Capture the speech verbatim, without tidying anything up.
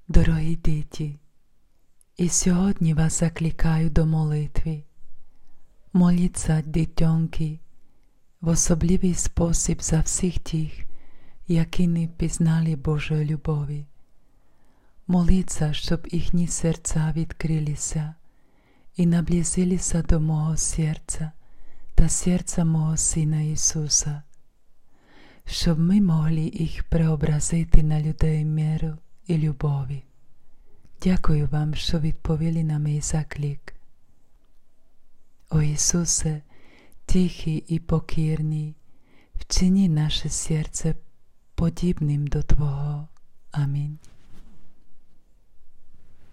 Дорогі діти, і сьогодні вас закликаю до молитви. Моліться, дитоньки, в особливий спосіб за всіх тих, які не пізнали Божої любові. Моліться, щоб їхні серця відкрилися і наблизилися до мого серця та серця мого Сина Ісуса, щоб ми могли їх преобразити на людей миру і любові. Дякую вам, що відповіли на мій заклик. О Ісусе, тихий і покірний, вчини наше серце подібним до Твого. Амінь.